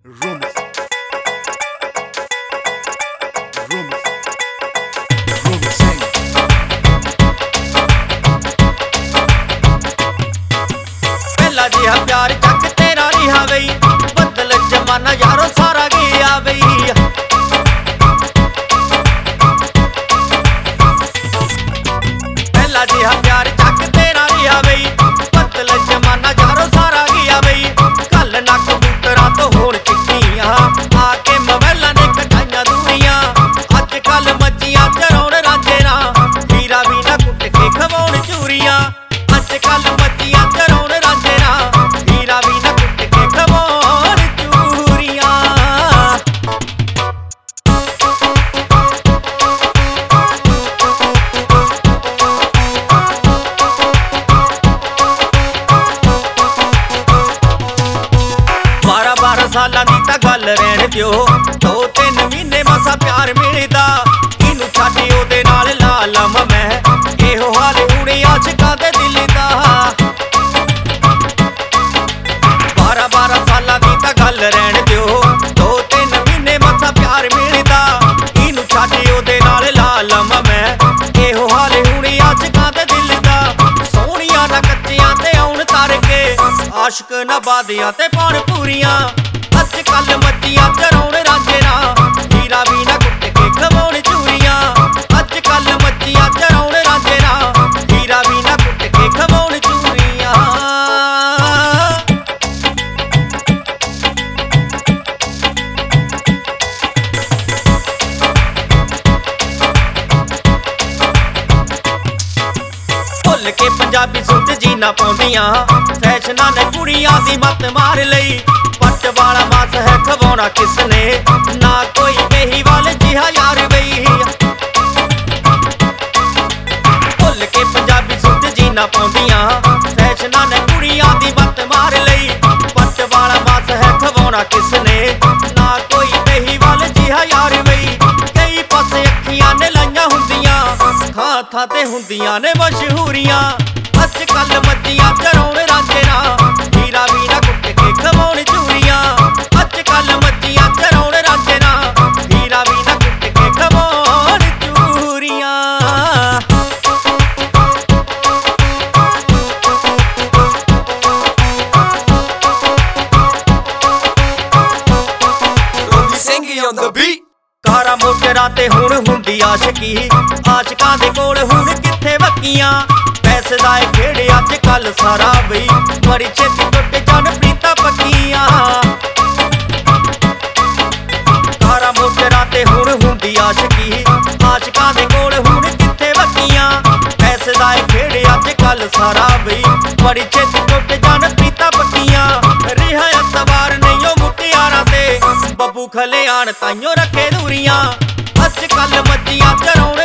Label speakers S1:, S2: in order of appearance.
S1: Rumors. Rumors. Rumors sing.
S2: पहला जिहा प्यार चक तेरा रिहा बई बदल जमाना यारो सारा गया बई। पहला जिहा प्यार चक तेरा रिहा बई बदल जमाना यारो सारा गया बई। कल ना कबूतरा तो होण चिट्टियां आके मोबाइलां ने कटाइयां दूरियां। अज कल मच्छियां चराउण रांझे ना हीरा भी ना कुट के खवाउण चूरियां। अज कल मच्छियां चराउण रांझे ना हीरा भी ना कुट के खवाउण चूरियां। बारह बारह सालां दी तां गल रहण दिओ, 2-3 महीने मसा प्यार मिलदा। इनू छड्ड ओहदे नाल ला लवां मैं, एहो हाल हुणे आशिकां दे दिल दा। 12-12 सालां दी तां गल रहण दिओ, 2-3 महीने मसा प्यार मिलदा। इनू छड्ड ओहदे नाल ला लवां मैं, एहो हाल हुणे आशिकां दे दिल दा। सोहणियां ना कच्चियां ते आउण तर के आशिक नबादियां ते पाउण पूरियां। अज कल मच्छियां चराउण रांझे ना हीरा भी ना कुट के खवाउण चूरियां। अज कल मच्छियां चराउण रांझे ना हीरा भी ना कुट के खवाउण चूरियां। भुल के पंजाबी सूट जीना पाउंदियां, फैशनां ने कुड़ियां दी मत मार लई। पट्ट वाला मास है खवाउणा किसने, ना कोई बेहीवाल जिहा यार बई। भुल के पंजाबी सूट जीना पाउंदियां, फैशनां ने कुड़ियां दी मत मार लई। पट्ट वाला मास है खवाउणा किसने, ना कोई बेहीवाल जिहा यार बई। कई पासे अखियां ने लाइयां हुंदियां, थां थां ते हुंदियां ने मशहूरियां। अज कल मच्छियां चराउण रांझे ना हीरा भी ना कुट के खवाउण चूरियां। अज कल मच्छियां चराउण रांझे ना हीरा भी ना कुट के खवाउण चूरियां।
S1: Romy Singh on the beat.
S2: ਕਾਰਾਂ ਮੋਟਰਾਂ ਤੇ ਹੁਣ ਹੁੰਦੀ ਆਸ਼ਕੀ, ਆਸ਼ਿਕਾਂ ਦੇ ਕੋਲ ਹੁਣ ਕਿੱਥੇ ਵਕੀਆਂ। ਪੈਸੇ ਦਾ ਏ ਖੇਡ ਅੱਜ ਕੱਲ ਸਾਰਾ ਬਈ, ਬੜੀ ਛੇਤੀ ਟੁੱਟ ਜਾਣ ਪ੍ਰੀਤਾਂ ਪੱਕੀਆਂ। ਕਾਰਾਂ ਮੋਟਰਾਂ ਤੇ ਹੁਣ ਹੁੰਦੀ ਆਸ਼ਕੀ, ਆਸ਼ਿਕਾਂ ਦੇ ਕੋਲ ਹੁਣ ਕਿੱਥੇ ਵਕੀਆਂ। ਪੈਸੇ ਦਾ ਏ ਖੇਡ ਅੱਜ ਕੱਲ ਸਾਰਾ ਬਈ, ਬੜੀ ਛੇਤੀ ਟੁੱਟ ਜਾਣ ਪ੍ਰੀਤਾਂ ਪੱਕੀਆਂ। ਰਿਹਾ ਅਤਵਾਰ ਨਹੀਂ ਉਹ ਮੁਟਿਆਰਾਂ ਤੇ ਬੱਬੂ ਖਲਿਆਣ ਤਾਈਓ ਰੱਖੇ ਦੂਰੀਆਂ। ਅੱਜ ਕੱਲ ਮੱਛੀਆਂ ਚਰਾਉਣ